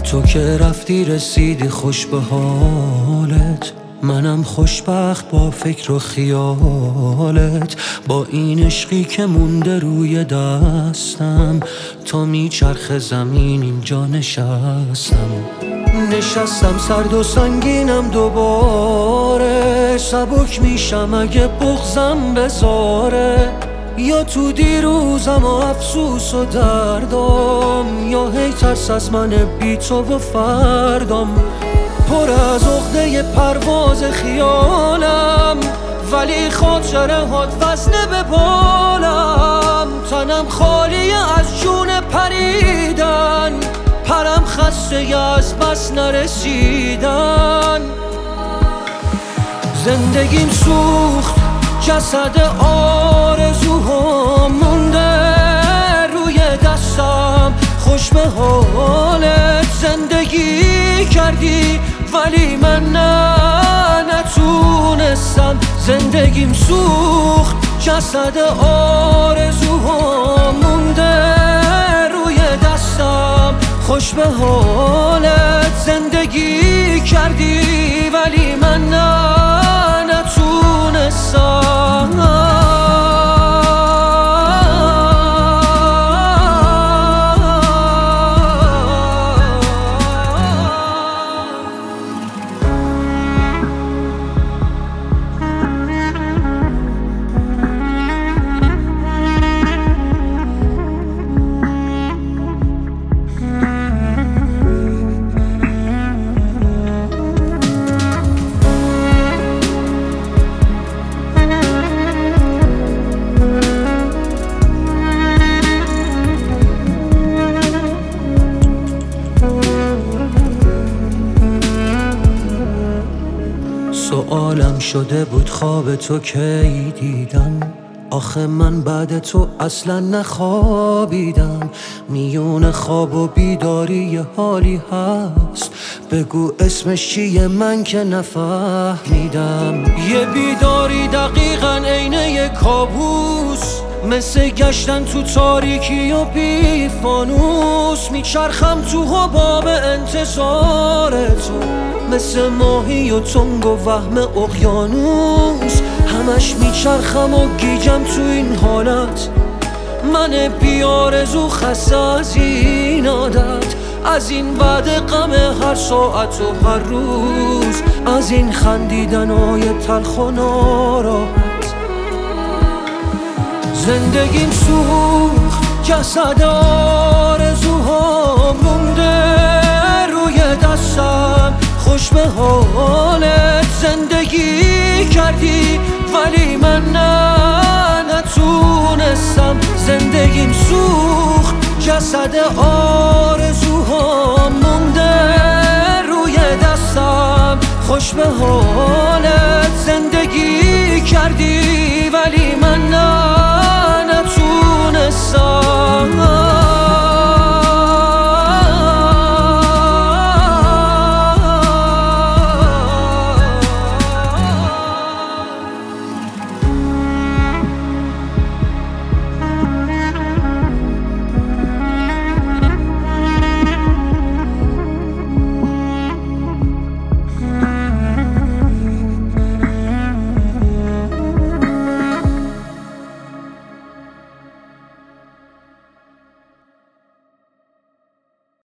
تو که رفتی رسیدی خوش به حالت، منم خوشبخت با فکر و خیالت. با این عشقی که مونده روی دستم، تا میچرخ زمین اینجا نشستم. سرد و سنگینم دوباره، سبک میشم اگه بغضم بذاره. یا تو دیروزم و افسوس و دردم، یا هی ترس از من بی تو و فردم. پر از عقده پرواز خیالم، ولی خاطره هات وزنه به بالم. تنم خالی از جون پریدن، پرم خسته از بس نرسیدن. زندگیم سوخت، جسد آرزوهام مونده روی دستم. خوش به حالت زندگی کردی، ولی من نتونستم. زندگیم سوخت، جسد آرزوهام مونده روی دستم. خوش به حالت زندگی کردی، ولی من نتونستم. سوالم شده بود خواب تو کی دیدم، آخه من بعد تو اصلا نخوابیدم. میون خواب و بیداری یه حالی هست، بگو اسمش چیه من که نفهمیدم. یه بیداری دقیقاً عین یه کابوس، مثل گشتن تو تاریکی و بی فانوس. میچرخم تو حباب انتظار تو، مثل ماهی و تنگ و وهم اقیانوس. همش میچرخم و گیجم تو این حالت، من بی آرزو خسته از این عادت. از این بعد غم هر ساعت و هر روز، از این خندیدنای تلخ و ناراحت. زندگیم سوخت، جسد آرزوها مونده روی دستم. خوش به حالت زندگی کردی، ولی من نتونستم. زندگیم سوخت، جسد آرزوها مونده روی دستم. خوش به حالت زندگی کردی، ولی من نتونستم.